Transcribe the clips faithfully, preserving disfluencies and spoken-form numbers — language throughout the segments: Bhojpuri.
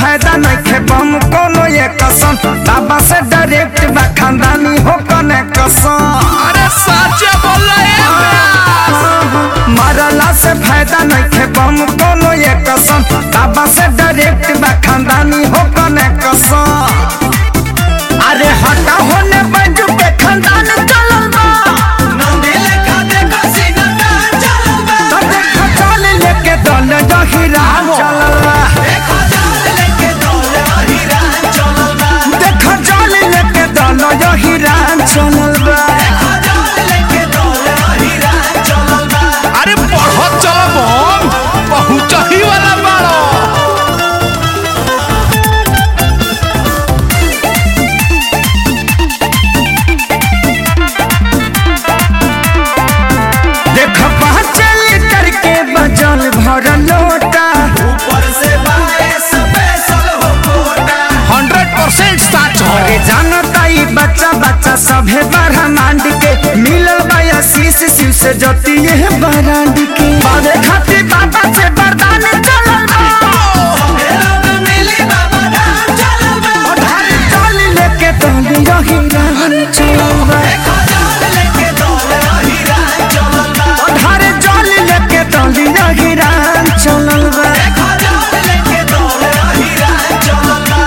फायदा नहीं खे बम कोनो ये कसम बाबा से डायरेक्ट बा खानदानी हो कने कसम। अरे सच बोल रहे मरला से फायदा नहीं खे बम कोनो ये कसम बाबा से डायरेक्ट बा खानदानी हो कने कसम। अरे हटा होने बंजू पे खानदान चलल बा नंदी लेखा देखो सीना चलल बा तो देखो चल लेके दल जहीरा चलल बा देखो जाल लेके दौड़ हीरा चलल बा देखो चल लेके दल जहीरा चलल बा देखो जाल लेके दौड़ हीरा चलल बा। अरे बढ़त चलो बम पहुंचही वाला बाड़ो। देखो पाँच लीटर के बजल भर लोटा ऊपर से बाईस स्पेशल हो कोटा हंड्रेड परसेंट स्टार्ट हो। अरे जानता ही बच्चा बच्चा सभे बड़ा मांड के मिलल बाया शीश शिव से जती है बरांड के बारे खाती बाबा से वरदान चलल बा मिली बाबा धाम चलल बा उधारी चल लेके दली रहीरान चलल बा देखो जाल लेके दौड़ हीरा चलल बा उधारी चल लेके दली रहीरान चलल बा देखो जाल लेके दौड़ हीरा चलल बा।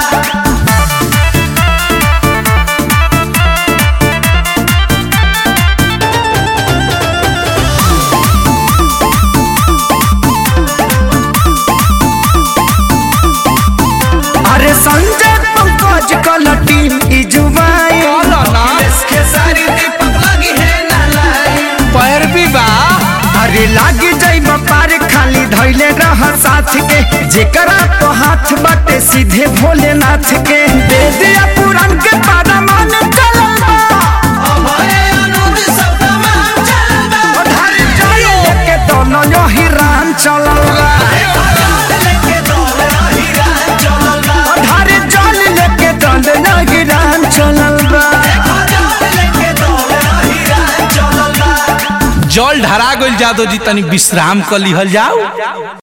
अरे संजय पंकज कल टीम इजुवाई इसके सारी दीपक लगी है ना लाई पैर भी बा अरे लागी जाइब पार खाली धैले रह साथ के जेकरा तो हाथ बाटे सीधे भोलेनाथ के दे दिया पुराण के पारा मान चलल बा अभय अनुज सब तमाम चलल बा उधारी चल लेके दोनों यही राम चलल बा देखो जाल लेके दौड़ हीरा चलल बा उधारी चल लेके दोनों यही राम चलल बा देखो जाल लेके दौड़ हीरा चलल बा। जल ढरा गइल जादो जी तनी विश्राम कर लिहल जाओ।